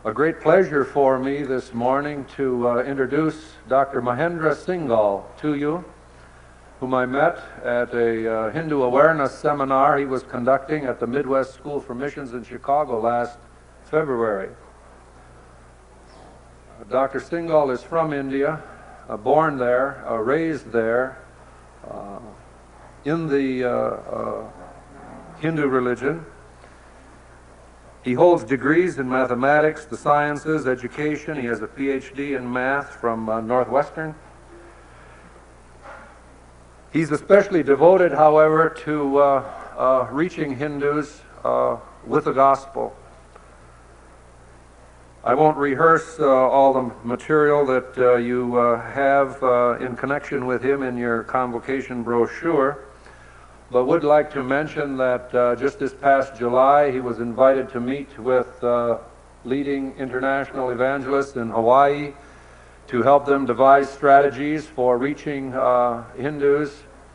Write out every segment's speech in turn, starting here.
a great pleasure for me this morning to introduce Dr. Mahendra Singhal to you, whom I met at a Hindu awareness seminar he was conducting at the Midwest School for Missions in Chicago last February. Dr. Singhal is from India, born there, raised there, in the Hindu religion. He holds degrees in mathematics, the sciences, education. He has a PhD in math from Northwestern. He's especially devoted, however, to reaching Hindus with the gospel. I won't rehearse all the material that you have in connection with him in your convocation brochure, but would like to mention that just this past July he was invited to meet with leading international evangelists in Hawaii to help them devise strategies for reaching Hindus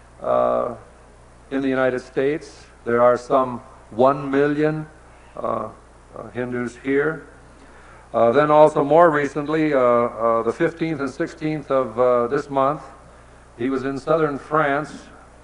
in the United States. There are some 1 million Hindus here. Then also more recently, the 15th and 16th of this month, he was in southern France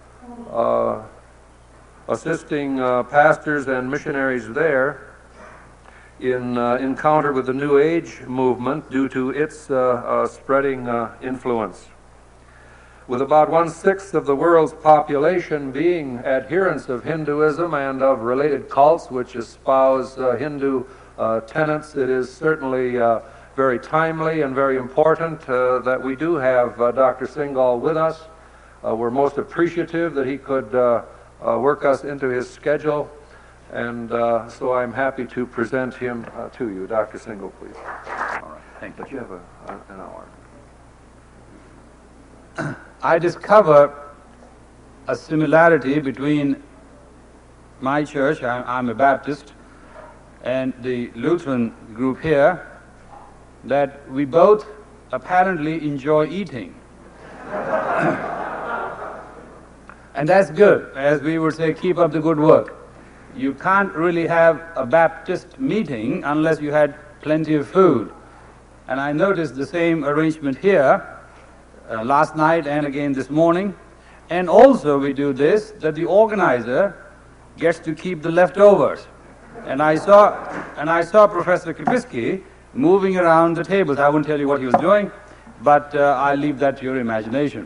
assisting pastors and missionaries there in encounter with the New Age movement due to its spreading influence. With about 1/6 of the world's population being adherents of Hinduism and of related cults which espouse Hindu tenets, it is certainly very timely and very important that we do have Dr. Singhal with us. We're most appreciative that he could work us into his schedule, and so I'm happy to present him to you. Dr. Singhal, please. All right, thank you. But you have an hour. I discover a similarity between my church, I'm a Baptist, and the Lutheran group here, that we both apparently enjoy eating. And that's good. As we would say, keep up the good work. You can't really have a Baptist meeting unless you had plenty of food. And I noticed the same arrangement here last night and again this morning. And also we do this, that the organizer gets to keep the leftovers. And I saw Professor Kripinski moving around the tables. I won't tell you what he was doing, but I'll leave that to your imagination.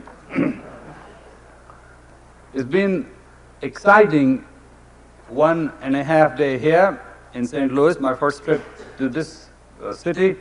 It's been exciting 1.5 days here in St. Louis, my first trip to this city.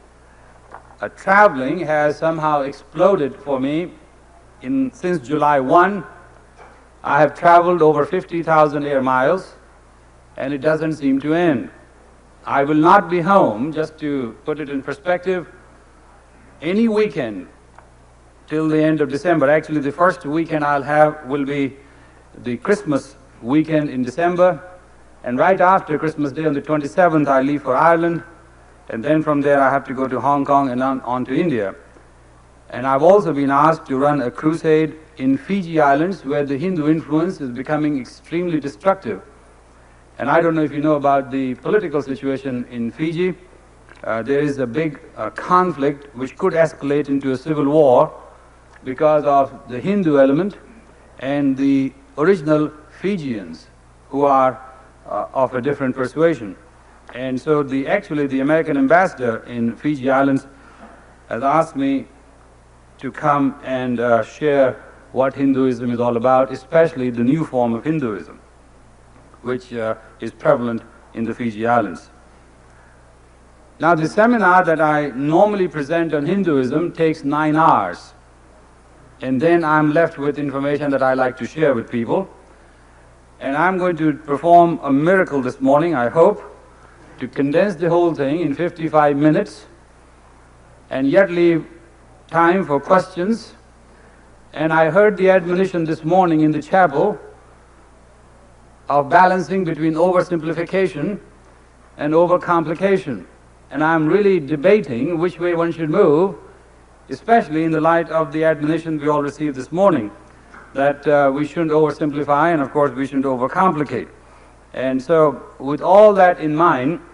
Traveling has somehow exploded for me. Since July 1, I have traveled over 50,000 air miles, and it doesn't seem to end. I will not be home, just to put it in perspective, any weekend till the end of December. Actually, the first weekend I'll have will be the Christmas weekend in December, and right after Christmas Day on the 27th I leave for Ireland, and then from there I have to go to Hong Kong and on to India. And I've also been asked to run a crusade in Fiji Islands, where the Hindu influence is becoming extremely destructive. And I don't know if you know about the political situation in Fiji. There is a big conflict which could escalate into a civil war because of the Hindu element and the original Fijians, who are of a different persuasion. And so actually the American ambassador in Fiji Islands has asked me to come and share what Hinduism is all about, especially the new form of Hinduism, which is prevalent in the Fiji Islands. Now, the seminar that I normally present on Hinduism takes 9 hours, and then I'm left with information that I like to share with people. And I'm going to perform a miracle this morning, I hope, to condense the whole thing in 55 minutes and yet leave time for questions. And I heard the admonition this morning in the chapel of balancing between oversimplification and overcomplication. And I'm really debating which way one should move, especially in the light of the admonition we all received this morning, that we shouldn't oversimplify, and of course we shouldn't overcomplicate. And so with all that in mind,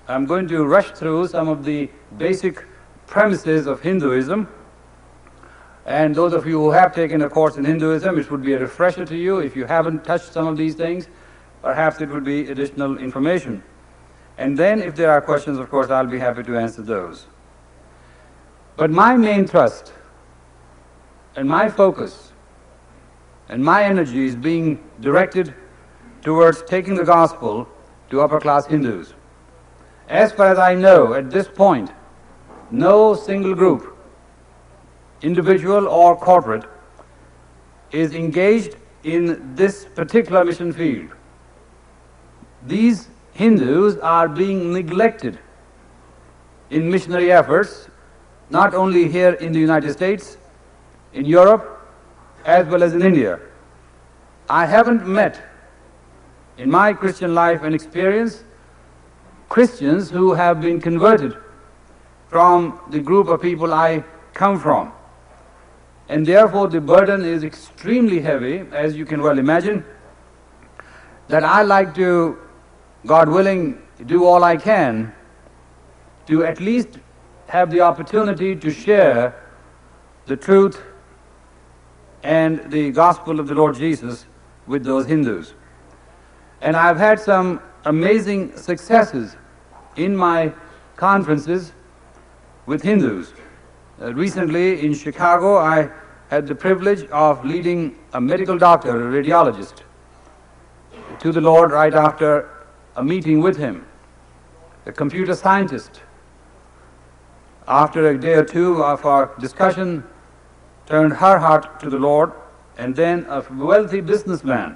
I'm going to rush through some of the basic premises of Hinduism. And those of you who have taken a course in Hinduism, it would be a refresher to you. If you haven't touched some of these things, perhaps it would be additional information. And then if there are questions, of course, I'll be happy to answer those. But my main thrust and my focus and my energy is being directed towards taking the gospel to upper-class Hindus. As far as I know, at this point, no single group, individual or corporate, is engaged in this particular mission field. These Hindus are being neglected in missionary efforts, not only here in the United States, in Europe, as well as in India. I haven't met, in my Christian life and experience, Christians who have been converted from the group of people I come from. And therefore the burden is extremely heavy, as you can well imagine, that I like to, God willing, do all I can to at least have the opportunity to share the truth and the gospel of the Lord Jesus with those Hindus. And I've had some amazing successes in my conferences with Hindus. Recently in Chicago, I had the privilege of leading a medical doctor, a radiologist, to the Lord right after a meeting with him. A computer scientist, after a day or two of our discussion, turned her heart to the Lord, and then a wealthy businessman.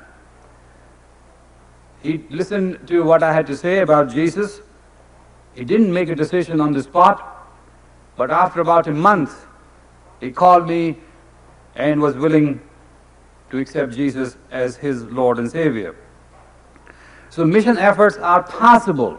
He listened to what I had to say about Jesus. He didn't make a decision on the spot, but after about a month, he called me and was willing to accept Jesus as his Lord and Savior. So mission efforts are possible,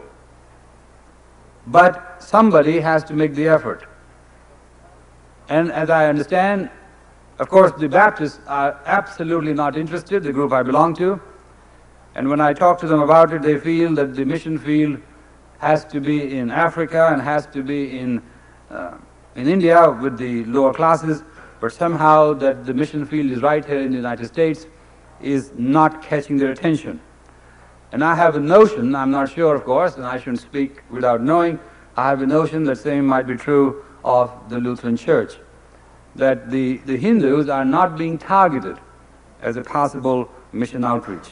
but somebody has to make the effort. And as I understand, of course, the Baptists are absolutely not interested, the group I belong to. And when I talk to them about it, they feel that the mission field has to be in Africa and has to be in India with the lower classes, but somehow that the mission field is right here in the United States is not catching their attention. And I have a notion, I'm not sure of course, and I shouldn't speak without knowing, I have a notion that same might be true of the Lutheran Church, that the Hindus are not being targeted as a possible mission outreach.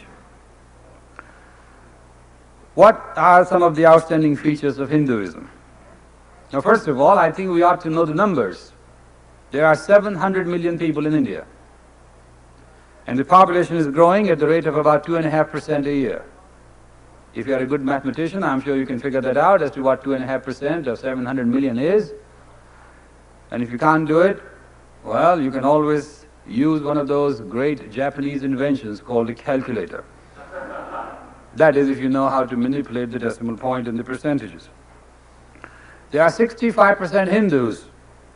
What are some of the outstanding features of Hinduism? Now, first of all, I think we ought to know the numbers. There are 700 million people in India, and the population is growing at the rate of about 2.5% a year. If you are a good mathematician, I'm sure you can figure that out as to what 2.5% of 700 million is. And if you can't do it, well, you can always use one of those great Japanese inventions called a calculator. That is, if you know how to manipulate the decimal point and the percentages. There are 65% Hindus,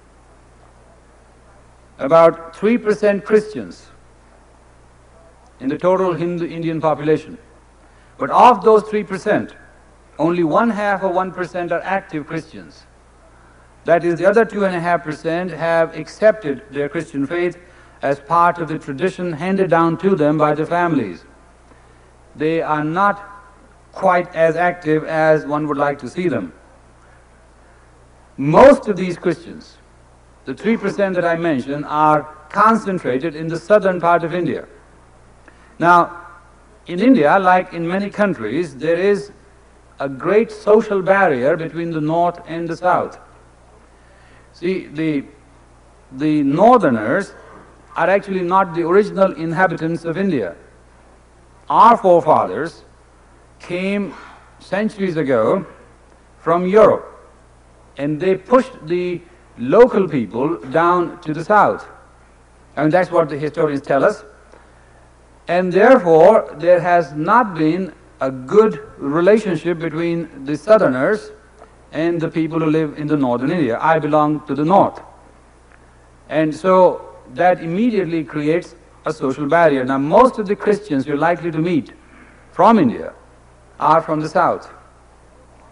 about 3% Christians in the total Indian population. But of those 3%, only 1/2 of 1% are active Christians. That is, the other 2.5% have accepted their Christian faith as part of the tradition handed down to them by their families. They are not quite as active as one would like to see them. Most of these Christians, the 3% that I mentioned, are concentrated in the southern part of India. Now, in India, like in many countries, there is a great social barrier between the north and the south. See, the northerners are actually not the original inhabitants of India. Our forefathers came centuries ago from Europe, and they pushed the local people down to the south. And that's what the historians tell us. And therefore, there has not been a good relationship between the southerners and the people who live in the northern India. I belong to the north. And so that immediately creates a social barrier. Now, most of the Christians you're likely to meet from India are from the south.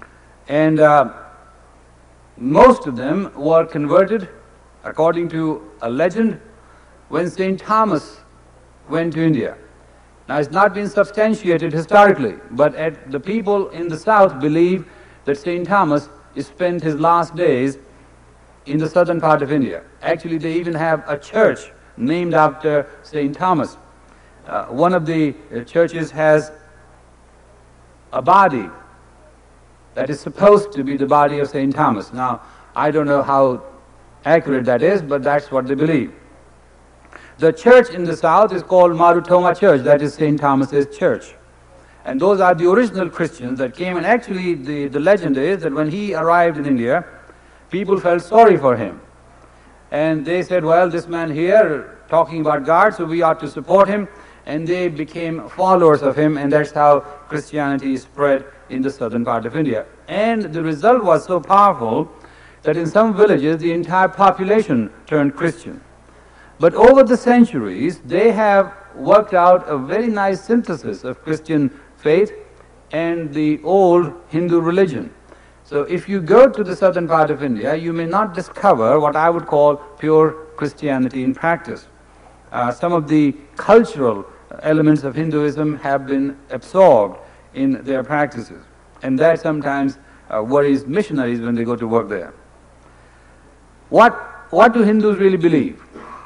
And most of them were converted, according to a legend, when St. Thomas went to India. Now, it's not been substantiated historically, but the people in the south believe that St. Thomas spent his last days in the southern part of India. Actually, they even have a church named after St. Thomas. One of the churches has a body that is supposed to be the body of St. Thomas. Now, I don't know how accurate that is, but that's what they believe. The church in the south is called Marutoma Church, that is St. Thomas's church. And those are the original Christians that came, and actually the legend is that when he arrived in India, people felt sorry for him. And they said, well, this man here talking about God, so we ought to support him. And they became followers of him, and that's how Christianity spread in the southern part of India. And the result was so powerful that in some villages the entire population turned Christian. But over the centuries, they have worked out a very nice synthesis of Christian faith and the old Hindu religion. So if you go to the southern part of India, you may not discover what I would call pure Christianity in practice. Some of the cultural elements of Hinduism have been absorbed in their practices, and that sometimes worries missionaries when they go to work there. What do Hindus really believe?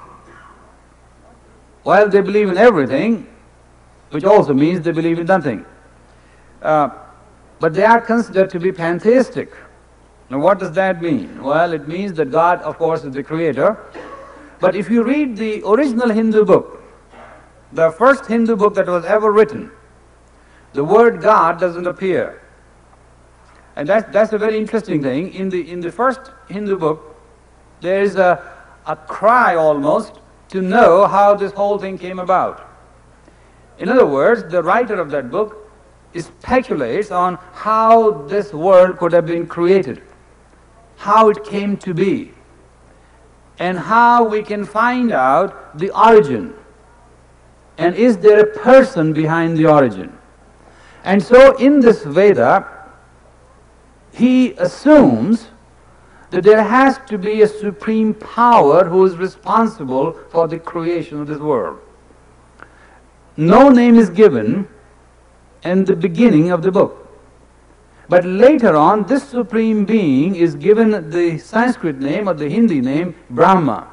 Well, they believe in everything, which also means they believe in nothing. But they are considered to be pantheistic. Now, what does that mean? Well, it means that God, of course, is the creator. But if you read the original Hindu book, the first Hindu book that was ever written, the word God doesn't appear. And that's a very interesting thing. In the first Hindu book, there is a cry almost to know how this whole thing came about. In other words, the writer of that book speculates on how this world could have been created, how it came to be, and how we can find out the origin. And is there a person behind the origin? And so in this Veda, he assumes that there has to be a supreme power who is responsible for the creation of this world. No name is given in the beginning of the book. But later on, this supreme being is given the Sanskrit name or the Hindi name Brahma,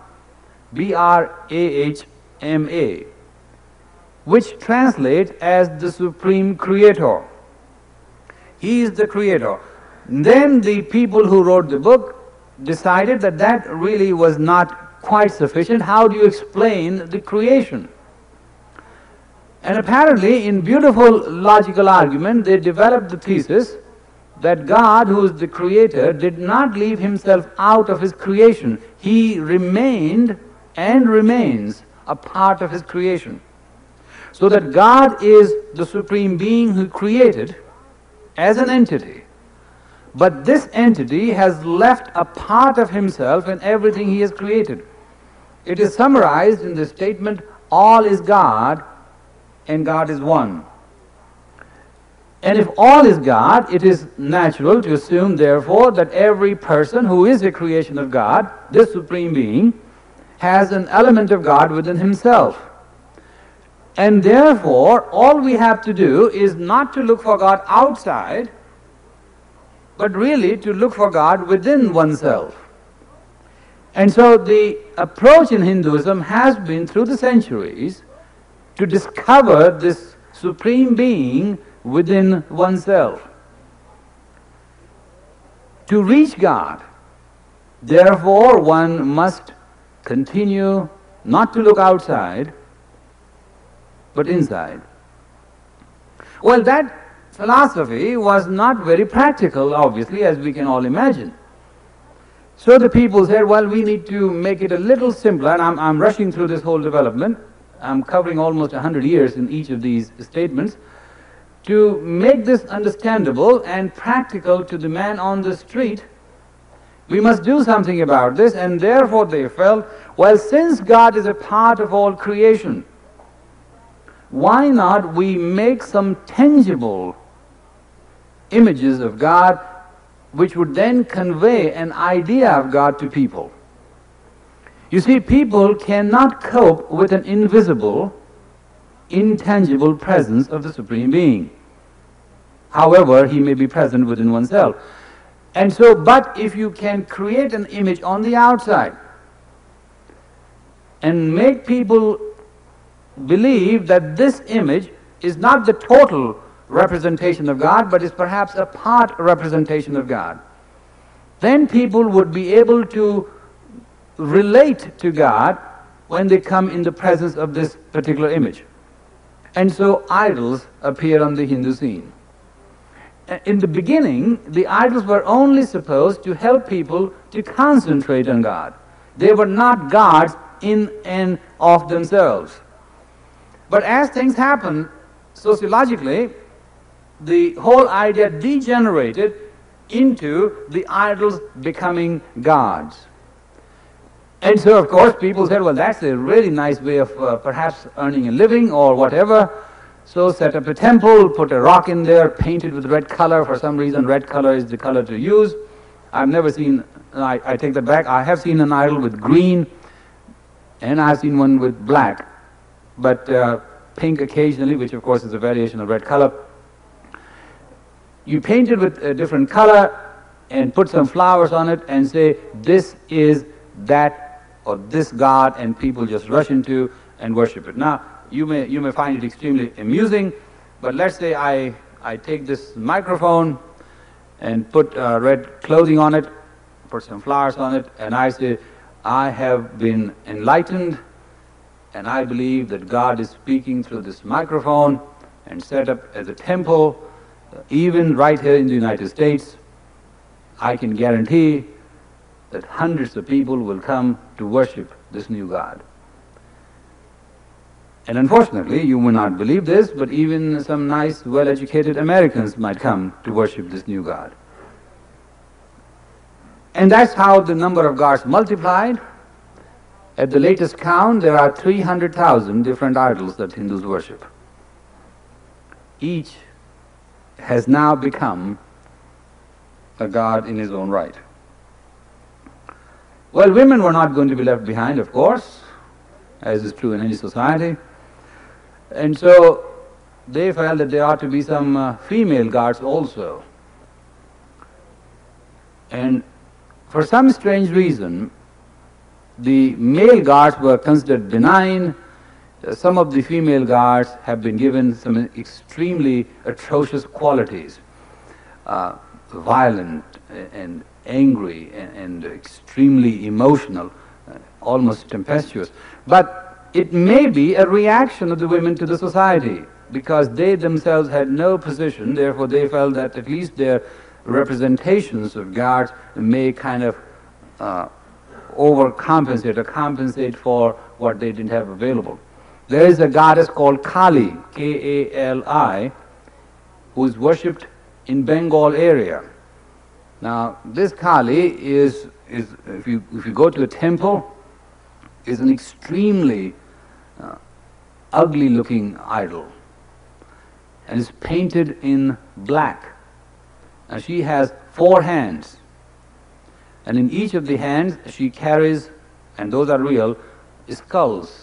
B-R-A-H-M-A, which translates as the supreme creator. He is the creator. Then the people who wrote the book decided that that really was not quite sufficient. How do you explain the creation? And apparently, in beautiful logical argument, they developed the thesis that God, who is the creator, did not leave himself out of his creation. He remained and remains a part of his creation. So that God is the supreme being who created as an entity. But this entity has left a part of himself in everything he has created. It is summarized in the statement, all is God and God is one. And if all is God, it is natural to assume, therefore, that every person who is a creation of God, this supreme being, has an element of God within himself. And therefore, all we have to do is not to look for God outside, but really to look for God within oneself. And so the approach in Hinduism has been, through the centuries, to discover this supreme being within oneself. To reach God, therefore, one must continue not to look outside, but inside. Well, that philosophy was not very practical, obviously, as we can all imagine. So the people said, well, we need to make it a little simpler, and I'm rushing through this whole development. I'm covering almost 100 years in each of these statements. To make this understandable and practical to the man on the street, we must do something about this, and therefore they felt, well, since God is a part of all creation, why not we make some tangible images of God which would then convey an idea of God to people. You see, people cannot cope with an invisible, intangible presence of the Supreme Being, however he may be present within oneself. And so, but if you can create an image on the outside and make people believe that this image is not the total representation of God, but is perhaps a part representation of God, then people would be able to relate to God when they come in the presence of this particular image. And so idols appear on the Hindu scene. In the beginning, the idols were only supposed to help people to concentrate on God. They were not gods in and of themselves. But as things happen sociologically, the whole idea degenerated into the idols becoming gods. And so, of course, people said, well, that's a really nice way of perhaps earning a living or whatever. So set up a temple, put a rock in there, paint it with red color. For some reason, red color is the color to use. I've never seen, I take that back, I have seen an idol with green, and I've seen one with black, but pink occasionally, which of course is a variation of red color. You paint it with a different color and put some flowers on it and say, this is that or this God, and people just rush into and worship it. Now, you may find it extremely amusing, but let's say I take this microphone and put red clothing on it, put some flowers on it, and I say, I have been enlightened, and I believe that God is speaking through this microphone, and set up as a temple, even right here in the United States. I can guarantee that hundreds of people will come to worship this new God. And unfortunately, you will not believe this, but even some nice, well-educated Americans might come to worship this new God. And that's how the number of gods multiplied. At the latest count, there are 300,000 different idols that Hindus worship. Each has now become a god in his own right. Well, women were not going to be left behind, of course, as is true in any society. And so they felt that there ought to be some female gods also. And for some strange reason, the male gods were considered benign. Some of the female gods have been given some extremely atrocious qualities, violent and angry and extremely emotional, almost tempestuous. But it may be a reaction of the women to the society, because they themselves had no position, therefore they felt that at least their representations of gods may kind of overcompensate or compensate for what they didn't have available. There is a goddess called Kali, K-A-L-I, who is worshipped in Bengal area. Now, this Kali is if you go to a temple, is an extremely ugly-looking idol, and is painted in black. And she has 4 hands, and in each of the hands she carries, and those are real, skulls.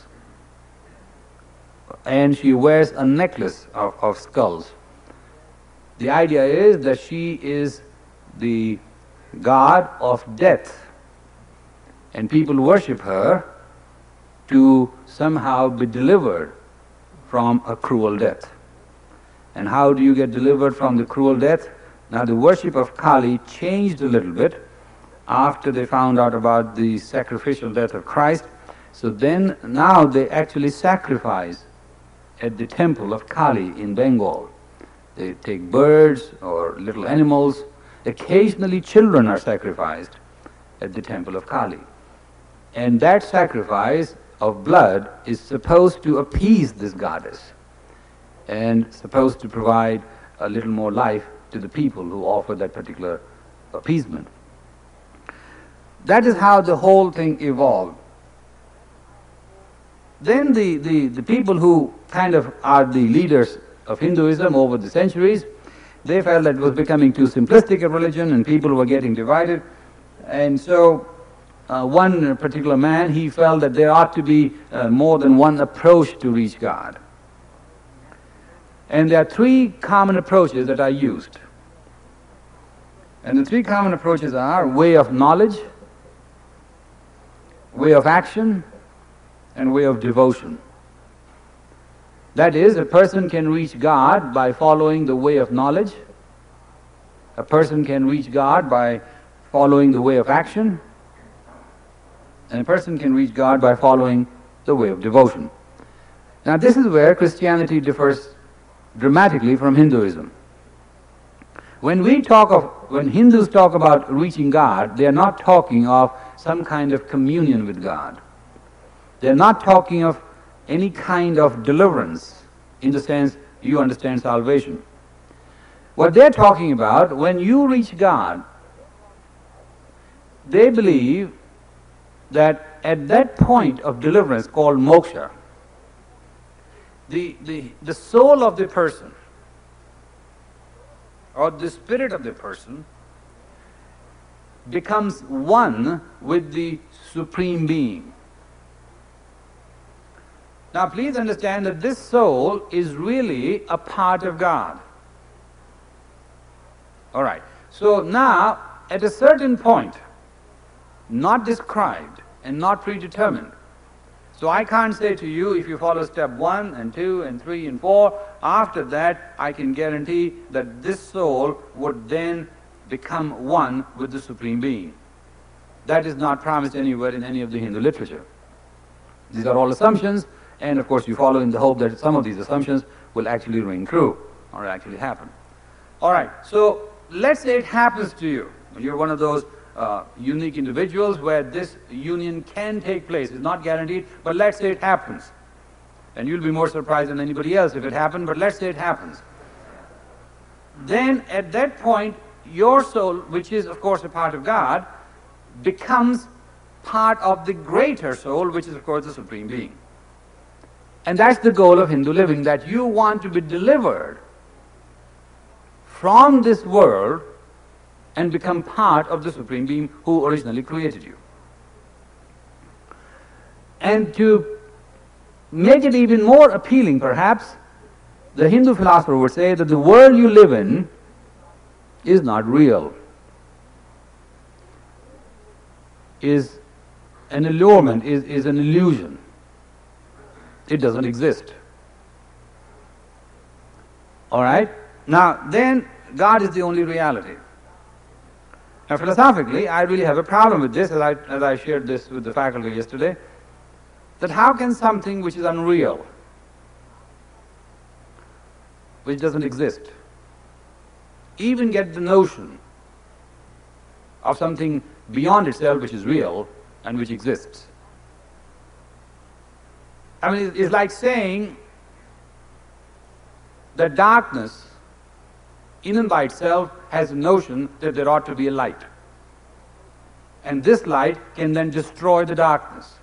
And she wears a necklace of skulls. The idea is that she is the god of death, and people worship her to somehow be delivered from a cruel death. And how do you get delivered from the cruel death? Now, the worship of Kali changed a little bit after they found out about the sacrificial death of Christ. So then, now they actually sacrifice at the temple of Kali in Bengal. They take birds or little animals. Occasionally children are sacrificed at the temple of Kali. And that sacrifice of blood is supposed to appease this goddess and supposed to provide a little more life to the people who offer that particular appeasement. That is how the whole thing evolved. Then the people who kind of are the leaders of Hinduism over the centuries, They felt that it was becoming too simplistic a religion and people were getting divided. And so one particular man, he felt that there ought to be more than one approach to reach God. And there are three common approaches that are used. And the three common approaches are way of knowledge, way of action, and way of devotion. That is, a person can reach God by following the way of knowledge. A person can reach God by following the way of action. And a person can reach God by following the way of devotion. Now this is where Christianity differs dramatically from Hinduism. When Hindus talk about reaching God, they are not talking of some kind of communion with God. They are not talking of any kind of deliverance in the sense you understand salvation. What they are talking about, when you reach God, they believe that at that point of deliverance called moksha, the soul of the person or the spirit of the person becomes one with the Supreme Being. Now please understand that this soul is really a part of God. All right. So now, at a certain point, not described and not predetermined. So I can't say to you, if you follow step 1 and 2 and 3 and 4, after that I can guarantee that this soul would then become one with the Supreme Being. That is not promised anywhere in any of the Hindu literature. These are all assumptions, and of course you follow in the hope that some of these assumptions will actually ring true or actually happen. All right, so let's say it happens to you. You're one of those unique individuals where this union can take place. It's not guaranteed, but let's say it happens. And you'll be more surprised than anybody else if it happened, but let's say it happens. Then at that point, your soul, which is of course a part of God, becomes part of the greater soul, which is of course the Supreme Being. And that's the goal of Hindu living, that you want to be delivered from this world and become part of the Supreme Being who originally created you. And to make it even more appealing, perhaps, the Hindu philosopher would say that the world you live in is not real, is an allurement, is an illusion. It doesn't exist. All right? Now, then, God is the only reality. Now, philosophically, I really have a problem with this, as I shared this with the faculty yesterday, that how can something which is unreal, which doesn't exist, even get the notion of something beyond itself which is real and which exists? I mean, it's like saying that darkness in and by itself has a notion that there ought to be a light. And this light can then destroy the darkness.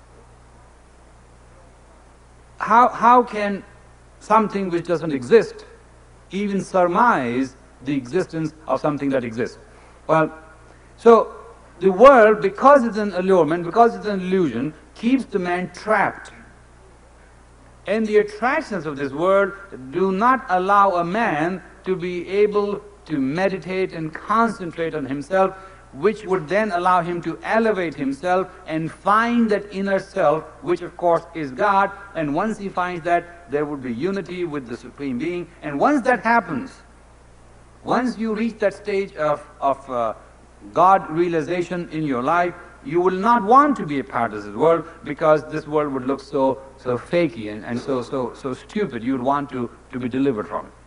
How can something which doesn't exist even surmise the existence of something that exists? Well, so the world, because it's an allurement, because it's an illusion, keeps the man trapped. And the attractions of this world do not allow a man to be able to meditate and concentrate on himself, which would then allow him to elevate himself and find that inner self, which of course is God. And once he finds that, there would be unity with the Supreme Being. And once that happens, once you reach that stage of God realization in your life, you will not want to be a part of this world, because this world would look so fakey and so stupid. You would want to be delivered from it.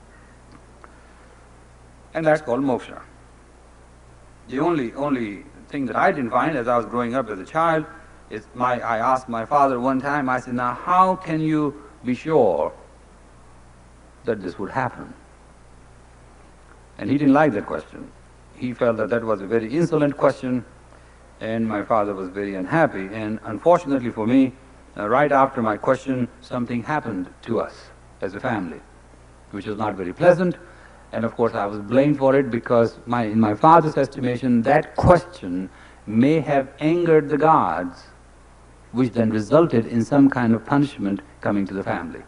And that's called moksha. The only thing that I didn't find as I was growing up as a child is I asked my father one time, I said, now how can you be sure that this would happen? And he didn't like that question. He felt that that was a very insolent question, and my father was very unhappy. And unfortunately for me, right after my question, something happened to us as a family, which was not very pleasant. And of course I was blamed for it because in my father's estimation that question may have angered the gods, which then resulted in some kind of punishment coming to the family.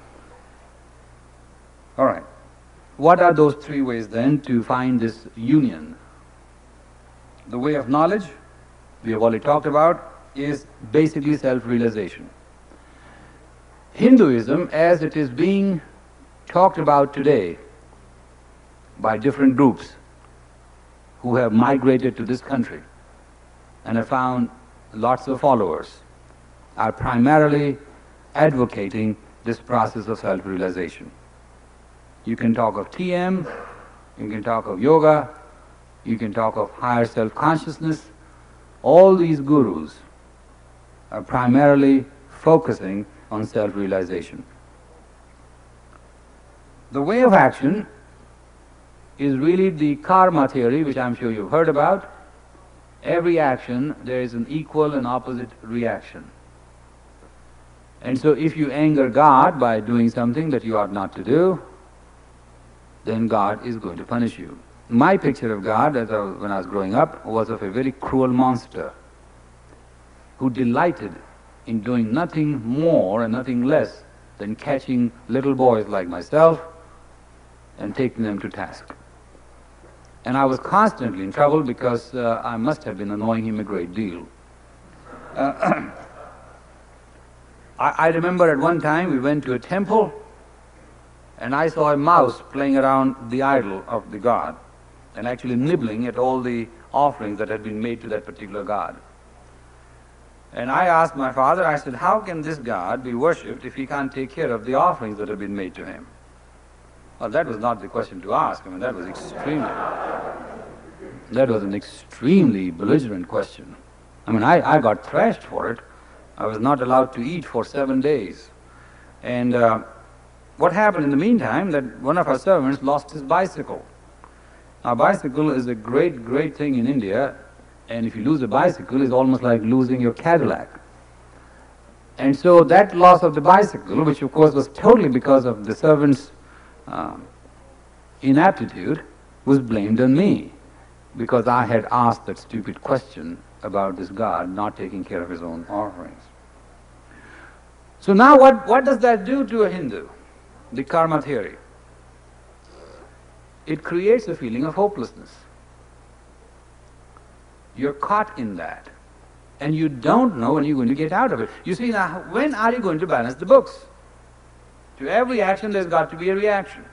All right. What are those three ways then to find this union? The way of knowledge, we have already talked about, is basically self-realization. Hinduism, as it is being talked about today by different groups who have migrated to this country and have found lots of followers, are primarily advocating this process of self-realization. You can talk of TM, you can talk of yoga, you can talk of higher self-consciousness. All these gurus are primarily focusing on self-realization. The way of action is really the karma theory, which I'm sure you've heard about. Every action, there is an equal and opposite reaction. And so if you anger God by doing something that you ought not to do, then God is going to punish you. My picture of God, when I was growing up, was of a very cruel monster who delighted in doing nothing more and nothing less than catching little boys like myself and taking them to task. And I was constantly in trouble because I must have been annoying him a great deal. I remember at one time we went to a temple and I saw a mouse playing around the idol of the god and actually nibbling at all the offerings that had been made to that particular god. And I asked my father, I said, how can this god be worshipped if he can't take care of the offerings that have been made to him? Well, that was not the question to ask. I mean, that was an extremely belligerent question. I mean, I got thrashed for it. I was not allowed to eat for 7 days. And what happened in the meantime, that one of our servants lost his bicycle. Now, bicycle is a great, great thing in India, and if you lose a bicycle, it's almost like losing your Cadillac. And so that loss of the bicycle, which of course was totally because of the servant's inaptitude, was blamed on me, because I had asked that stupid question about this god not taking care of his own offerings. So now what does that do to a Hindu? The karma theory. It creates a feeling of hopelessness. You're caught in that, and you don't know when you're going to get out of it. You see, now, when are you going to balance the books? To every action there's got to be a reaction.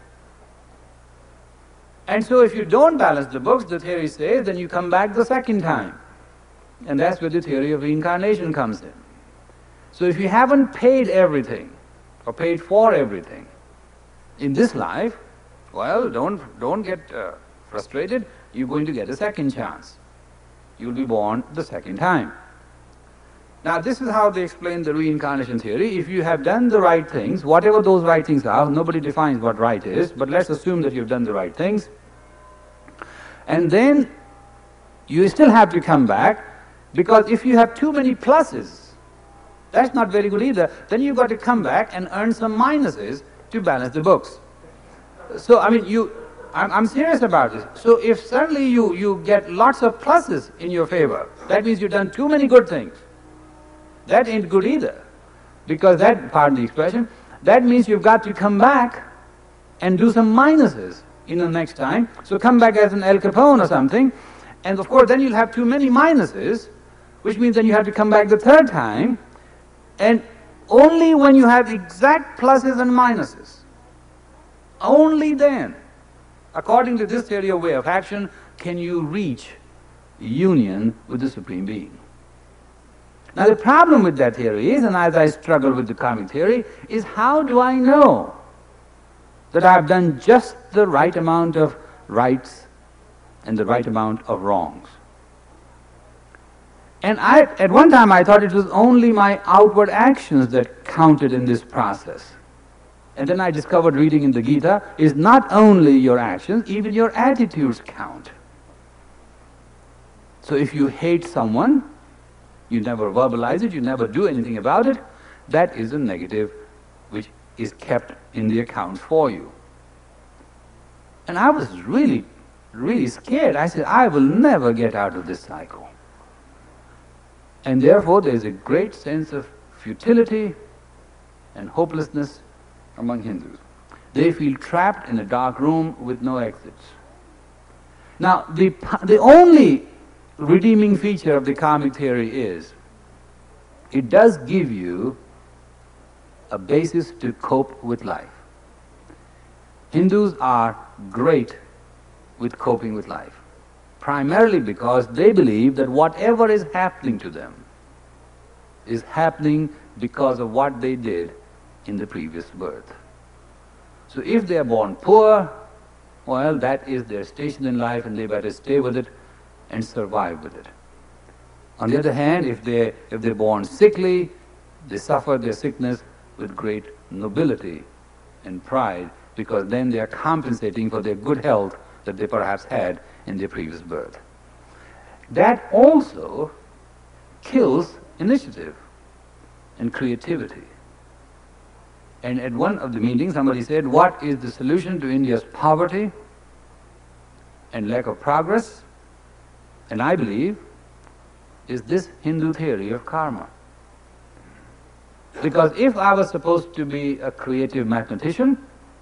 And so if you don't balance the books, the theory says, then you come back the second time. And that's where the theory of reincarnation comes in. So if you haven't paid everything, or paid for everything, in this life, well, don't get frustrated. You're going to get a second chance. You'll be born the second time. Now, this is how they explain the reincarnation theory. If you have done the right things, whatever those right things are, nobody defines what right is, but let's assume that you've done the right things, and then you still have to come back, because if you have too many pluses, that's not very good either. Then you've got to come back and earn some minuses to balance the books. So, I mean, I'm serious about this. So if suddenly you get lots of pluses in your favor, that means you've done too many good things. That ain't good either. Because that, pardon the expression, that means you've got to come back and do some minuses in the next time. So come back as an Al Capone or something, and of course then you'll have too many minuses, which means then you have to come back the third time, and only when you have exact pluses and minuses, only then, according to this theory of way of action, can you reach union with the Supreme Being. Now the problem with that theory is, and as I struggle with the karmic theory, is how do I know that I've done just the right amount of rights and the right amount of wrongs? And at one time I thought it was only my outward actions that counted in this process. And then I discovered, reading in the Gita, is not only your actions, even your attitudes count. So if you hate someone, you never verbalize it, you never do anything about it, that is a negative which is kept in the account for you. And I was really, really scared. I said, I will never get out of this cycle. And therefore, there is a great sense of futility and hopelessness among Hindus. They feel trapped in a dark room with no exits. Now, the only redeeming feature of the karmic theory is it does give you a basis to cope with life. Hindus are great with coping with life, primarily because they believe that whatever is happening to them is happening because of what they did in the previous birth. So if they are born poor, well, that is their station in life and they better stay with it and survive with it. On the other hand, if they're born sickly, they suffer their sickness with great nobility and pride, because then they are compensating for their good health that they perhaps had in their previous birth. That also kills initiative and creativity. And at one of the meetings, somebody said, what is the solution to India's poverty and lack of progress? And I believe is this Hindu theory of karma. Because if I was supposed to be a creative mathematician,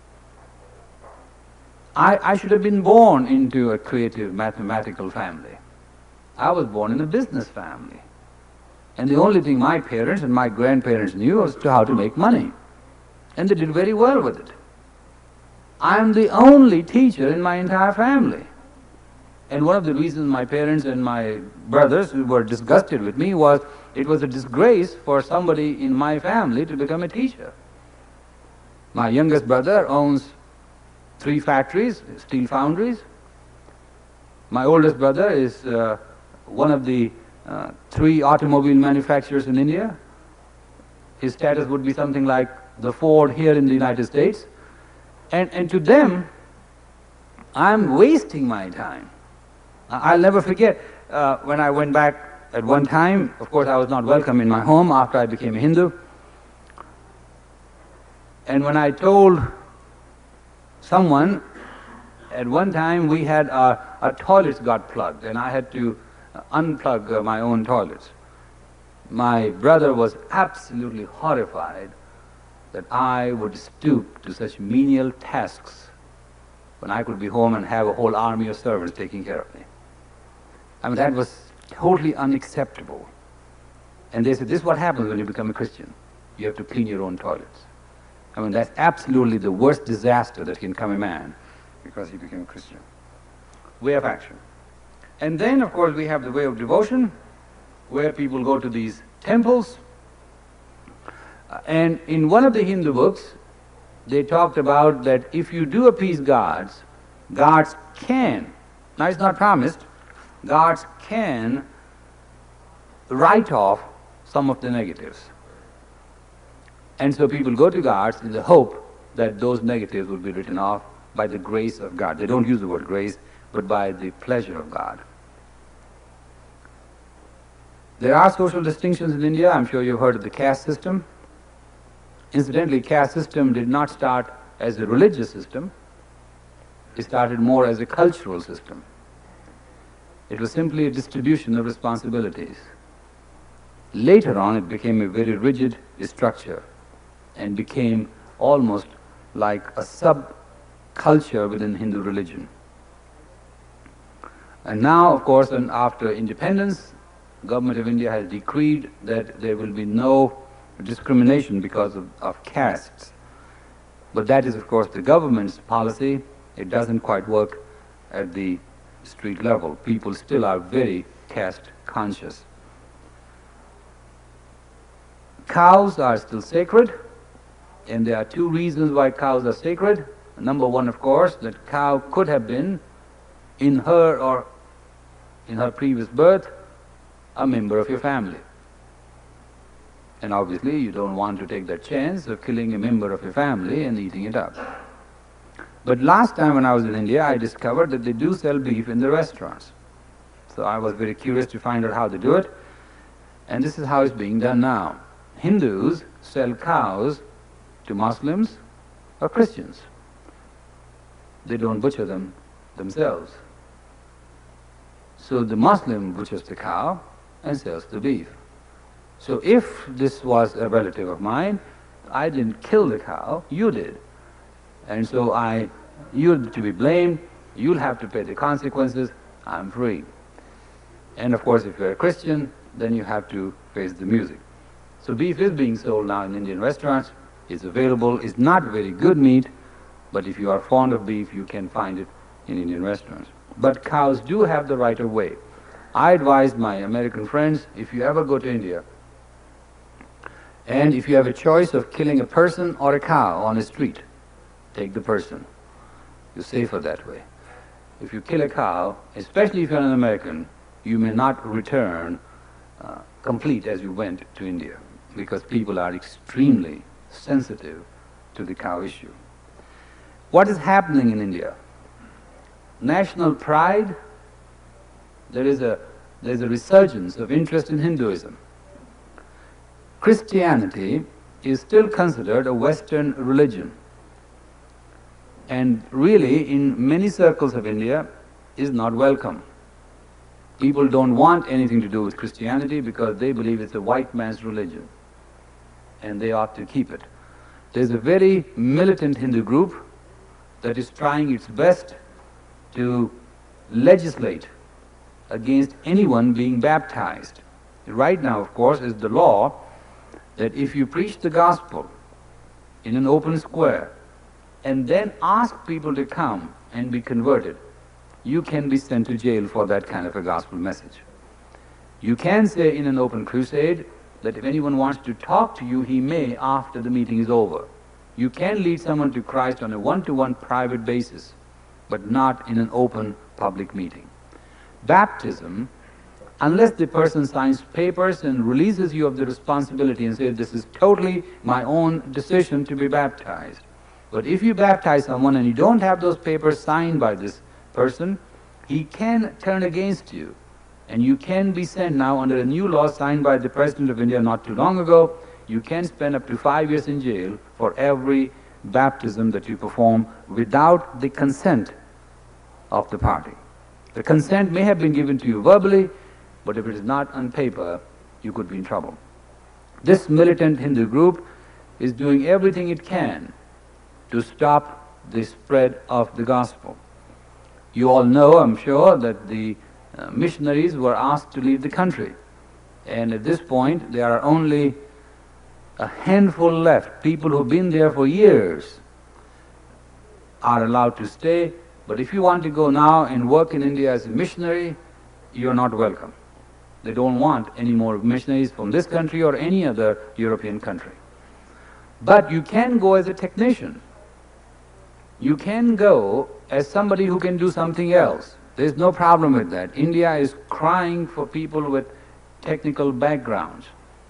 I should have been born into a creative mathematical family. I was born in a business family. And the only thing my parents and my grandparents knew was how to make money. And they did very well with it. I'm the only teacher in my entire family. And one of the reasons my parents and my brothers were disgusted with me was it was a disgrace for somebody in my family to become a teacher. My youngest brother owns 3 factories, steel foundries. My oldest brother is one of the 3 automobile manufacturers in India. His status would be something like the Ford here in the United States. And to them, I'm wasting my time. I'll never forget when I went back at one time. Of course, I was not welcome in my home after I became a Hindu. And when I told someone, at one time we had our toilets got plugged and I had to unplug my own toilets. My brother was absolutely horrified that I would stoop to such menial tasks when I could be home and have a whole army of servants taking care of me. I mean, that was totally unacceptable. And they said, this is what happens when you become a Christian. You have to clean your own toilets. I mean, that's absolutely the worst disaster that can come a man because he became a Christian. Way of action. And then, of course, we have the way of devotion, where people go to these temples. And in one of the Hindu books, they talked about that if you do appease gods, gods can, now it's not promised, gods can write off some of the negatives. And so people go to gods in the hope that those negatives will be written off by the grace of God. They don't use the word grace, but by the pleasure of God. There are social distinctions in India. I'm sure you've heard of the caste system. Incidentally, caste system did not start as a religious system. It started more as a cultural system. It was simply a distribution of responsibilities. Later on, it became a very rigid structure and became almost like a sub-culture within Hindu religion. And now, of course, and after independence, the government of India has decreed that there will be no discrimination because of castes. But that is, of course, the government's policy. It doesn't quite work at the street level. People still are very caste conscious. Cows are still sacred, and there are 2 reasons why cows are sacred. Number 1, of course, that cow could have been, in her or in her previous birth, a member of your family. And obviously you don't want to take that chance of killing a member of your family and eating it up. But last time when I was in India, I discovered that they do sell beef in the restaurants. So I was very curious to find out how they do it, and this is how it's being done now. Hindus sell cows to Muslims or Christians. they don't butcher them themselves. So the Muslim butchers the cow and sells the beef. So if this was a relative of mine, I didn't kill the cow, you did. And so you're to be blamed, you'll have to pay the consequences, I'm free. And of course, if you're a Christian, then you have to face the music. So beef is being sold now in Indian restaurants, it's available, it's not very good meat, but if you are fond of beef, you can find it in Indian restaurants. But cows do have the right of way. I advise my American friends, if you ever go to India, and if you have a choice of killing a person or a cow on a street, take the person. You're safer that way. If you kill a cow, especially if you're an American, you may not return complete as you went to India, because people are extremely sensitive to the cow issue. What is happening in India? National pride, there's a resurgence of interest in Hinduism. Christianity is still considered a Western religion, and really in many circles of India is not welcome. People don't want anything to do with Christianity because they believe it's a white man's religion and they ought to keep it. There's a very militant Hindu group that is trying its best to legislate against anyone being baptized. Right now, of course, is the law that if you preach the gospel in an open square and then ask people to come and be converted, you can be sent to jail for that kind of a gospel message. You can say in an open crusade that if anyone wants to talk to you, he may after the meeting is over. You can lead someone to Christ on a one-to-one private basis, but not in an open public meeting. Baptism, unless the person signs papers and releases you of the responsibility and says, this is totally my own decision to be baptized. But if you baptize someone and you don't have those papers signed by this person, he can turn against you. And you can be sent now under a new law signed by the President of India not too long ago. You can spend up to 5 years in jail for every baptism that you perform without the consent of the party. The consent may have been given to you verbally, but if it is not on paper, you could be in trouble. This militant Hindu group is doing everything it can to stop the spread of the gospel. You all know, I'm sure, that the missionaries were asked to leave the country. And at this point, there are only a handful left. People who've been there for years are allowed to stay. But if you want to go now and work in India as a missionary, you're not welcome. They don't want any more missionaries from this country or any other European country. But you can go as a technician. You can go as somebody who can do something else. There's no problem with that. India is crying for people with technical backgrounds.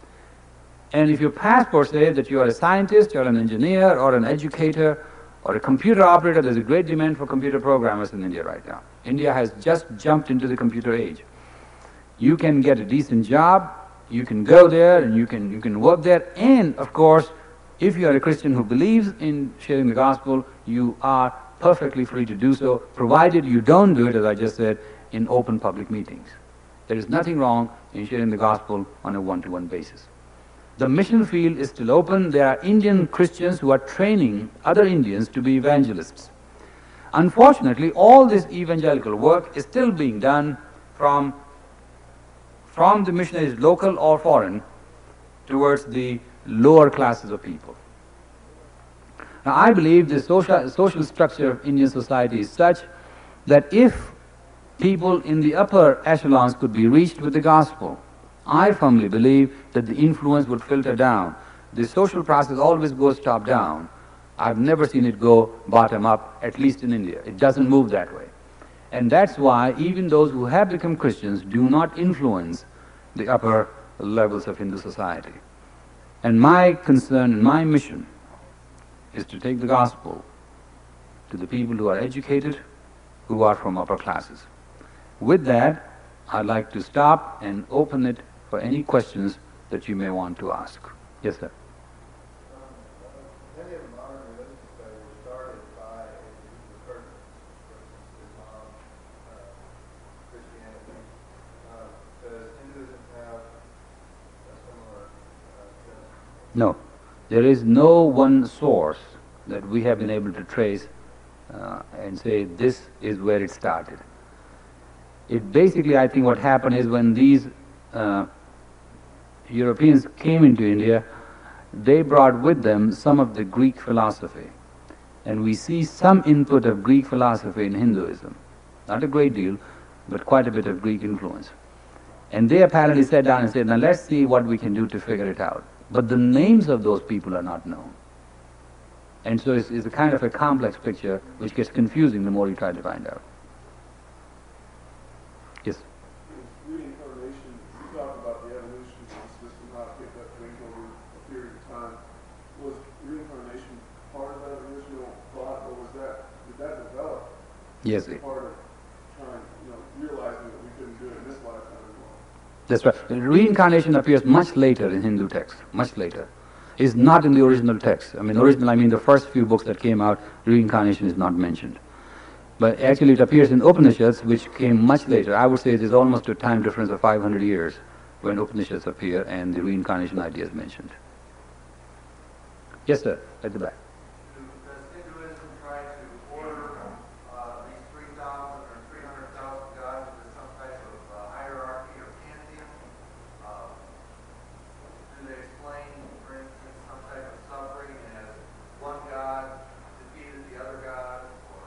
And if your passport says that you are a scientist or an engineer or an educator or a computer operator, there's a great demand for computer programmers in India right now. India has just jumped into the computer age. You can get a decent job, you can go there and you can work there, and of course, if you are a Christian who believes in sharing the gospel, you are perfectly free to do so, provided you don't do it, as I just said, in open public meetings. There is nothing wrong in sharing the gospel on a one-to-one basis. The mission field is still open. There are Indian Christians who are training other Indians to be evangelists. Unfortunately, all this evangelical work is still being done from the missionaries, local or foreign, towards the lower classes of people. Now, I believe the social structure of Indian society is such that if people in the upper echelons could be reached with the gospel, I firmly believe that the influence would filter down. The social process always goes top down. I've never seen it go bottom up, at least in India. It doesn't move that way. And that's why even those who have become Christians do not influence the upper levels of Hindu society. And my concern and my mission is to take the gospel to the people who are educated, who are from upper classes. With that, I'd like to stop and open it for any questions that you may want to ask. Yes, sir. Many of the modern religions today were started by a group of No, there is no one source that we have been able to trace and say this is where it started. It basically, I think what happened is when these Europeans came into India, they brought with them some of the Greek philosophy. And we see some input of Greek philosophy in Hinduism. Not a great deal, but quite a bit of Greek influence. And they apparently sat down and said, now let's see what we can do to figure it out. But the names of those people are not known. And so it's a kind of a complex picture which gets confusing the more you try to find out. Yes? Reincarnation, you talked about the evolution of the system, how it picked up things over a period of time. Was reincarnation part of that original thought, or did that develop Yes. as part of trying, realizing that we couldn't do it in this lifetime as well? That's right. Reincarnation appears much later in Hindu texts, much later. It's not in the original text. I mean the first few books that came out, reincarnation is not mentioned. But actually it appears in Upanishads, which came much later. I would say it is almost a time difference of 500 years when Upanishads appear and the reincarnation idea is mentioned. Yes, sir, at the back. Does Hinduism try to order these 3,000 or 300,000 gods into some type of hierarchy or pantheon? Do they explain, for instance, some type of suffering as one god defeated the other god, or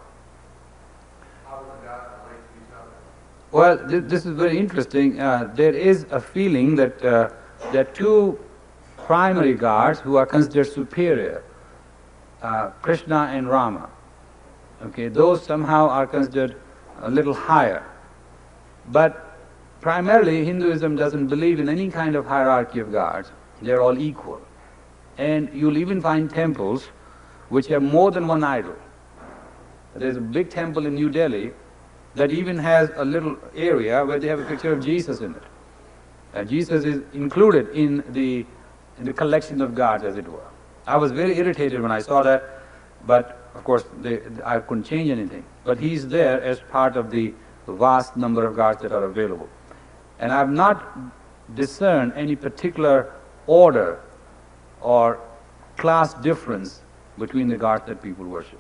how do the gods relate to each other? Well, this is very interesting. There is a feeling that there are two primary gods who are considered superior, Krishna and Rama. Okay, those somehow are considered a little higher. But primarily Hinduism doesn't believe in any kind of hierarchy of gods. They're all equal. And you'll even find temples which have more than one idol. There's a big temple in New Delhi that even has a little area where they have a picture of Jesus in it. Jesus is included in the collection of gods, as it were. I was very irritated when I saw that, but of course I couldn't change anything. But he's there as part of the vast number of gods that are available. And I've not discerned any particular order or class difference between the gods that people worship.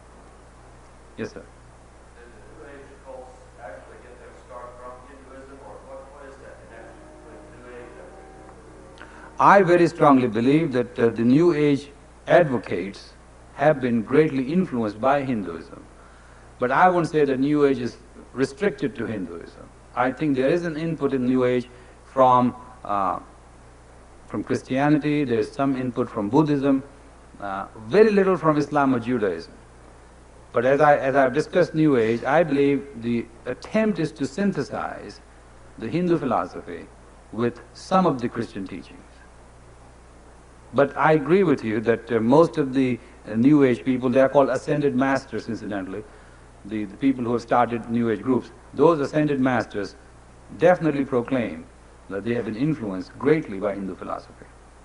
Yes, sir. Did the New Age cults actually get their start from Hinduism, or what is that connection with New Age? I very strongly believe that the New Age advocates have been greatly influenced by Hinduism. But I won't say that New Age is restricted to Hinduism. I think there is an input in New Age from Christianity, there is some input from Buddhism, very little from Islam or Judaism. But as I've discussed New Age, I believe the attempt is to synthesize the Hindu philosophy with some of the Christian teachings. But I agree with you that most of the New Age people, they are called ascended masters, incidentally, the people who have started New Age groups, those ascended masters definitely proclaim that they have been influenced greatly by Hindu philosophy.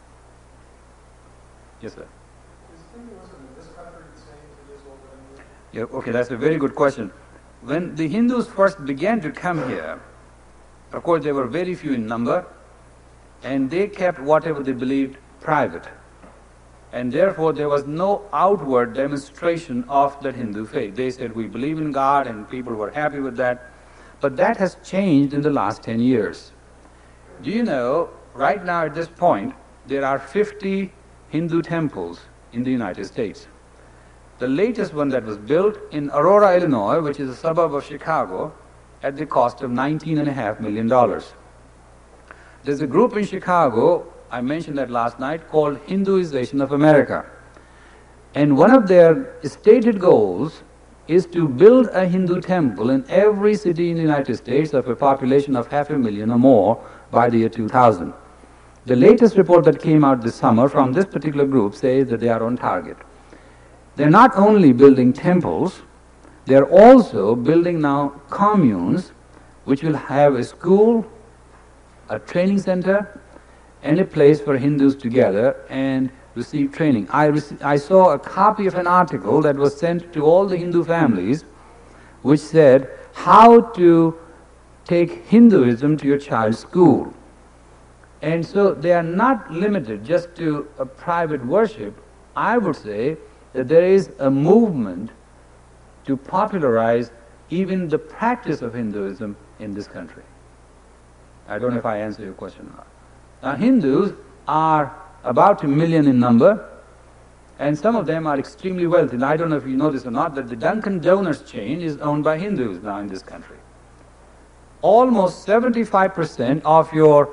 Yes, sir. Is Hinduism in this country the same as it is over in India? Yeah, okay, that's a very good question. When the Hindus first began to come here, of course they were very few in number, and they kept whatever they believed private. And therefore there was no outward demonstration of that Hindu faith. They said, we believe in God, and people were happy with that. But that has changed in the last 10 years. Do you know, right now at this point, there are 50 Hindu temples in the United States. The latest one that was built in Aurora, Illinois, which is a suburb of Chicago, at the cost of $19.5 million. There's a group in Chicago, I mentioned that last night, called Hinduization of America. And one of their stated goals is to build a Hindu temple in every city in the United States of a population of 500,000 or more by the year 2000. The latest report that came out this summer from this particular group says that they are on target. They're not only building temples, they're also building now communes which will have a school, a training center, and a place for Hindus to gather and receive training. I saw a copy of an article that was sent to all the Hindu families which said how to take Hinduism to your child's school. And so they are not limited just to a private worship. I would say that there is a movement to popularize even the practice of Hinduism in this country. I don't know if I answer your question or not. Now, Hindus are about 1 million in number, and some of them are extremely wealthy. Now, I don't know if you know this or not, that the Dunkin' Donuts chain is owned by Hindus now in this country. Almost 75% of your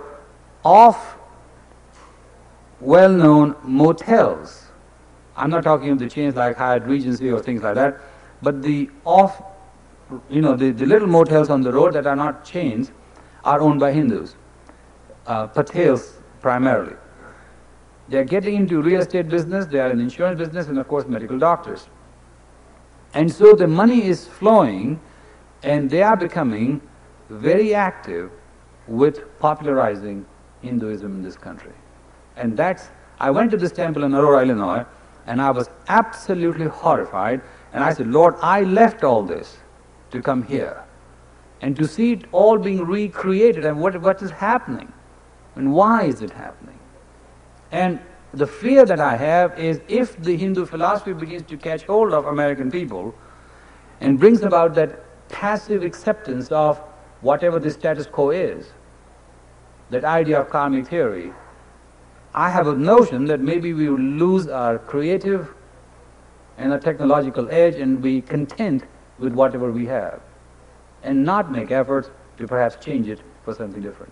well-known motels, I'm not talking of the chains like Hyatt Regency or things like that, but the the little motels on the road that are not chains are owned by Hindus, Patels primarily. They are getting into real estate business, they are in insurance business, and of course medical doctors. And so the money is flowing, and they are becoming very active with popularizing Hinduism in this country. And I went to this temple in Aurora, Illinois, and I was absolutely horrified, and I said, Lord, I left all this to come here, and to see it all being recreated, and what is happening, and why is it happening? And the fear that I have is if the Hindu philosophy begins to catch hold of American people and brings about that passive acceptance of whatever the status quo is, that idea of karmic theory, I have a notion that maybe we will lose our creative and our technological edge and be content with whatever we have and not make efforts to perhaps change it for something different.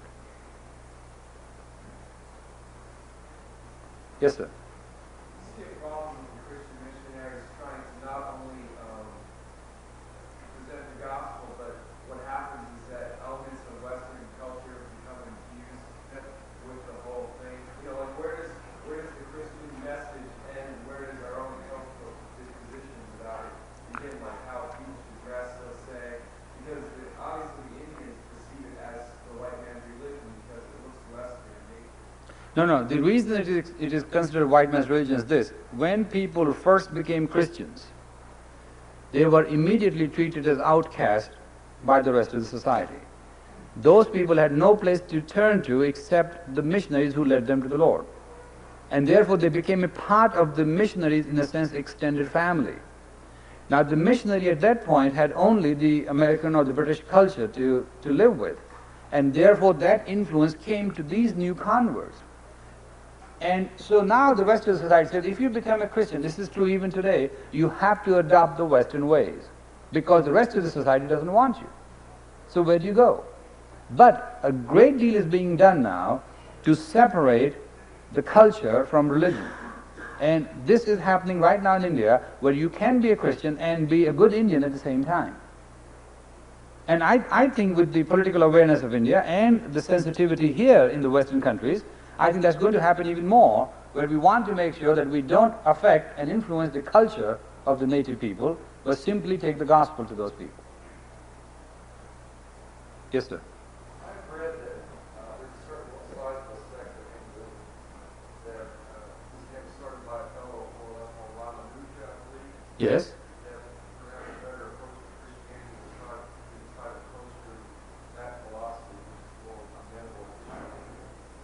Yes, sir. You see a problem with Christian missionaries trying to not only present the gospel, but what happens is that elements of Western culture become infused with the whole thing. You know, like where does the Christian message end? Where does our own cultural disposition about it begin? Like how people should dress, let's say, because obviously the Indians perceive it as the white man's religion because it looks Western in nature. No, the reason it is considered white man's religion is this. When people first became Christians, they were immediately treated as outcasts by the rest of the society. Those people had no place to turn to except the missionaries who led them to the Lord. And therefore they became a part of the missionaries, in a sense, extended family. Now the missionary at that point had only the American or the British culture to live with. And therefore that influence came to these new converts. And so now the rest of the society says, if you become a Christian, this is true even today, you have to adopt the Western ways, because the rest of the society doesn't want you. So where do you go? But a great deal is being done now to separate the culture from religion. And this is happening right now in India, where you can be a Christian and be a good Indian at the same time. And I think with the political awareness of India and the sensitivity here in the Western countries, I think that's going to happen even more, where we want to make sure that we don't affect and influence the culture of the native people, but simply take the gospel to those people. Yes, sir. I've read that there's a certain sizable sect of Hinduism that was started by a fellow more or less called Ramanuja, I believe. Yes. That perhaps a better approach to Christianity was not to try to approach to that philosophy, which is more amenable to Christianity.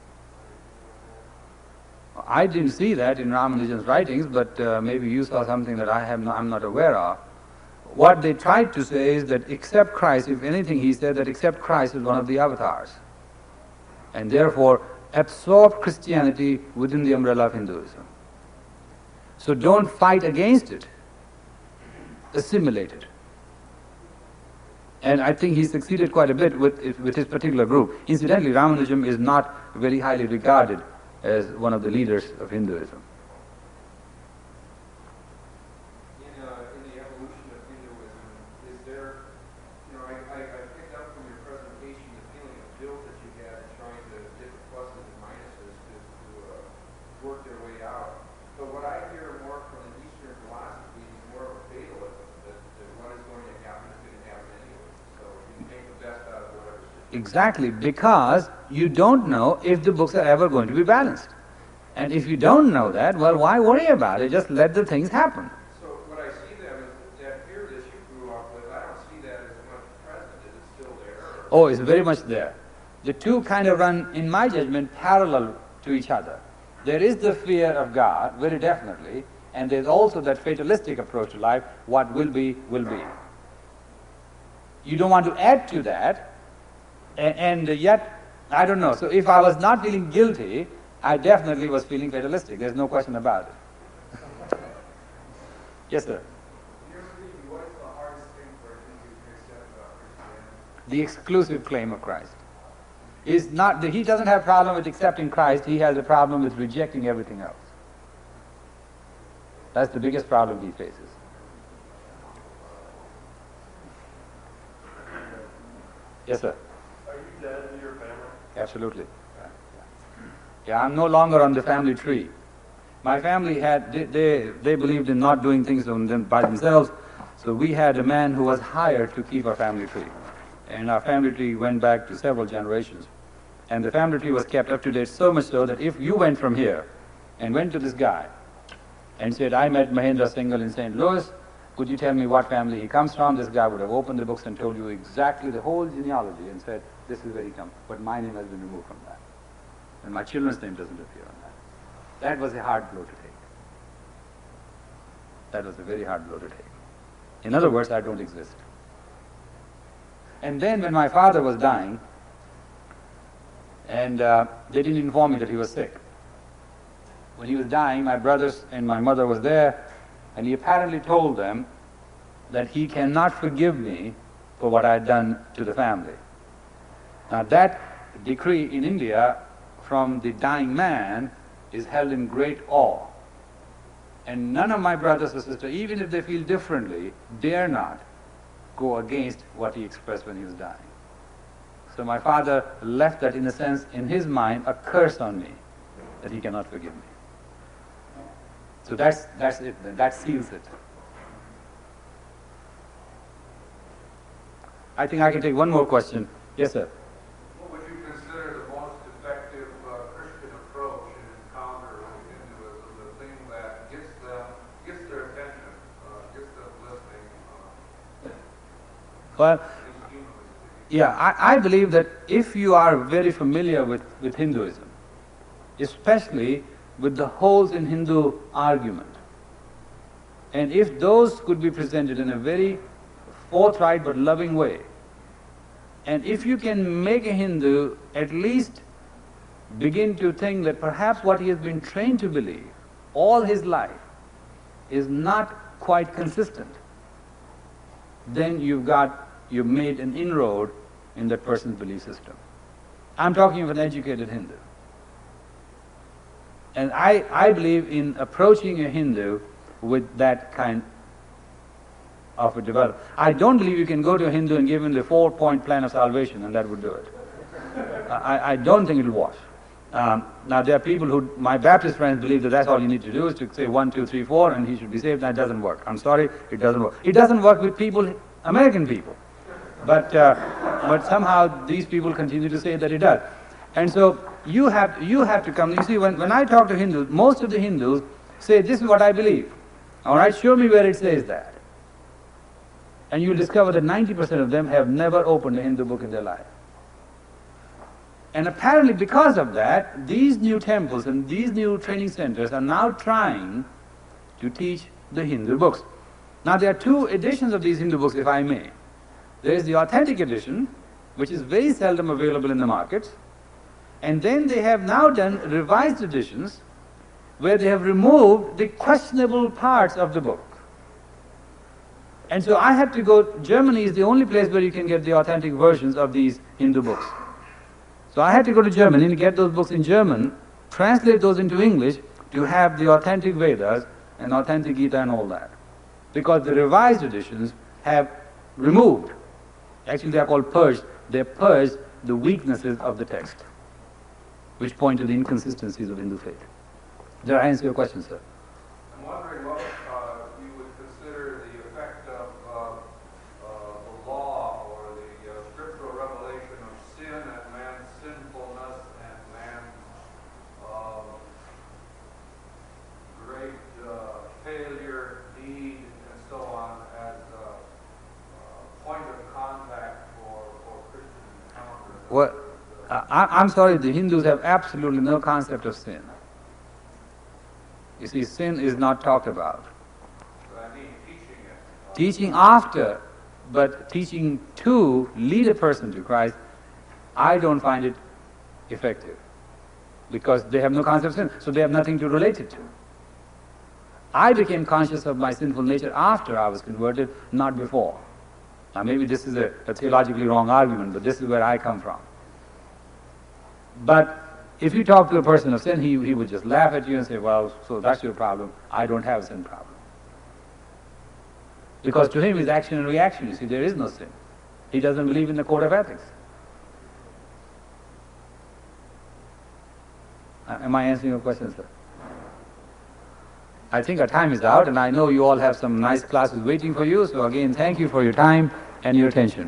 I didn't see that in Ramanujan's writings, but maybe you saw something that I'm not aware of. What they tried to say is that except Christ, if anything, he said that except Christ is one of the avatars, and therefore absorb Christianity within the umbrella of Hinduism. So don't fight against it, assimilate it. And I think he succeeded quite a bit with his particular group. Incidentally, Ramanujan is not very highly regarded as one of the leaders of Hinduism. In the evolution of Hinduism, is there, I picked up from your presentation the feeling of guilt that you had in trying to get the pluses and minuses to work their way out. But what I hear more from the Eastern philosophy is more of a fatalism, that what is going to happen is going to happen anyway. So you make the best out of whatever situation. Exactly, because you don't know if the books are ever going to be balanced. And if you don't know that, well, why worry about it? Just let the things happen. So what I see then is that fear that you grew up with, I don't see that as much present. Is it still there? Oh, it's very much there. the two kind of run, in my judgment, parallel to each other. There is the fear of God, very definitely, and there's also that fatalistic approach to life, what will be, will be. You don't want to add to that, and yet, I don't know. So if I was not feeling guilty, I definitely was feeling fatalistic. There's no question about it. Yes, sir. What is the hardest thing for a Hindu to accept about Christianity? The exclusive claim of Christ is not that he doesn't have a problem with accepting Christ, he has a problem with rejecting everything else. That's the biggest problem he faces. Yes, sir. Are you dead in your family? Absolutely. Yeah, I'm no longer on the family tree. My family they believed in not doing things by themselves, so we had a man who was hired to keep our family tree. And our family tree went back to several generations. And the family tree was kept up to date, so much so that if you went from here and went to this guy and said, I met Mahendra Singhal in St. Louis, could you tell me what family he comes from? This guy would have opened the books and told you exactly the whole genealogy and said, this is where he comes. But my name has been removed from that. And my children's name doesn't appear on that. That was a hard blow to take. That was a very hard blow to take. In other words, I don't exist. And then when my father was dying, and they didn't inform me that he was sick. When he was dying, my brothers and my mother was there, and he apparently told them that he cannot forgive me for what I had done to the family. Now that decree in India from the dying man is held in great awe. And none of my brothers or sisters, even if they feel differently, dare not go against what he expressed when he was dying. So my father left that, in a sense, in his mind, a curse on me, that he cannot forgive me. So that's it, that seals it. I think I can take one more question. Yes, sir. What would you consider the most effective Christian approach in encounter with Hinduism, the thing that gets their attention, gets them listening? Well, yeah, I believe that if you are very familiar with Hinduism, especially with the holes in Hindu argument, and if those could be presented in a very forthright but loving way, and if you can make a Hindu at least begin to think that perhaps what he has been trained to believe all his life is not quite consistent, then you've made an inroad in that person's belief system. I'm talking of an educated Hindu. And I believe in approaching a Hindu with that kind of a development. I don't believe you can go to a Hindu and give him the 4-point plan of salvation and that would do it. I don't think it'll wash. Now there are people who, my Baptist friends believe that that's all you need to do is to say 1, 2, 3, 4 and he should be saved. That doesn't work. I'm sorry, it doesn't work. It doesn't work with people, American people. But somehow these people continue to say that it does. And so you have to come. You see, when I talk to Hindus, most of the Hindus say, this is what I believe. All right, show me where it says that. And you'll discover that 90% of them have never opened a Hindu book in their life. And apparently because of that, these new temples and these new training centers are now trying to teach the Hindu books. Now there are 2 editions of these Hindu books, if I may. There is the authentic edition, which is very seldom available in the markets, and then they have now done revised editions where they have removed the questionable parts of the book. And so I have to go, Germany is the only place where you can get the authentic versions of these Hindu books. So I had to go to Germany and get those books in German, translate those into English to have the authentic Vedas and authentic Gita and all that. Because the revised editions have removed, actually they are called purged, they purged the weaknesses of the text, which point to the inconsistencies of Hindu faith. Did I answer your question, sir? I'm wondering what you would consider the effect of the law or the scriptural revelation of sin and man's sinfulness and man's great failure, need, and so on as a point of contact for Christian encounters. Well, I'm sorry, the Hindus have absolutely no concept of sin. You see, sin is not talked about. But I mean, teaching it. Teaching after, but teaching to lead a person to Christ, I don't find it effective. Because they have no concept of sin, so they have nothing to relate it to. I became conscious of my sinful nature after I was converted, not before. Now maybe this is a theologically wrong argument, but this is where I come from. But if you talk to a person of sin, he would just laugh at you and say, well, so that's your problem. I don't have a sin problem. Because to him it's action and reaction. You see, there is no sin. He doesn't believe in the code of ethics. Am I answering your question, sir? I think our time is out, and I know you all have some nice classes waiting for you. So again, thank you for your time and your attention.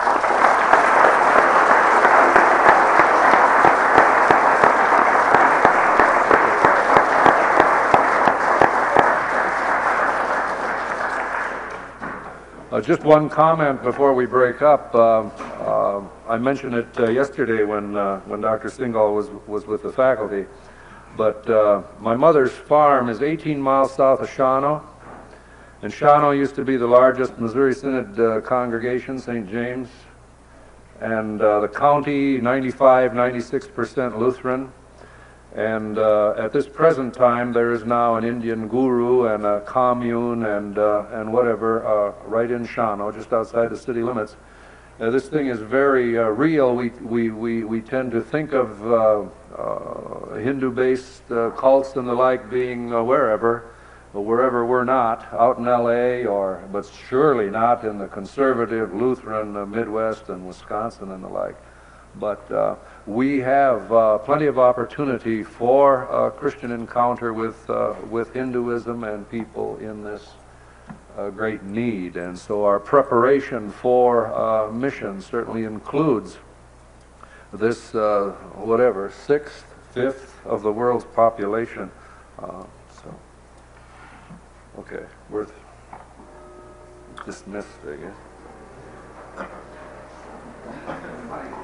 Just one comment before we break up. I mentioned it yesterday when Dr. Singhal was with the faculty. But my mother's farm is 18 miles south of Shawano. And Shawano used to be the largest Missouri Synod congregation, St. James. And the county, 96% Lutheran. And at this present time, there is now an Indian guru and a commune and whatever right in Shawano, just outside the city limits. This thing is very real. We tend to think of Hindu-based cults and the like being wherever we're not, out in L.A. but surely not in the conservative Lutheran Midwest and Wisconsin and the like. But we have plenty of opportunity for Christian encounter with Hinduism and people in this great need. And so our preparation for mission certainly includes this, sixth, fifth of the world's population. Okay, we're dismissed, I guess.